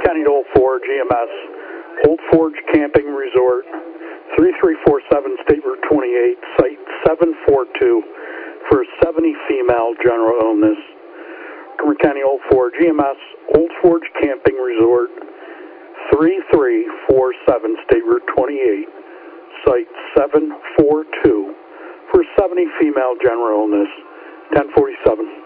County to Old Forge, EMS, Old Forge Camping Resort, 3347 State Route 28, Site 742, for a 70 female general illness. Montgomery County Old Forge, EMS, Old Forge Camping Resort, 3347 State Route 28, Site 742, for a 70 female general illness, 1047.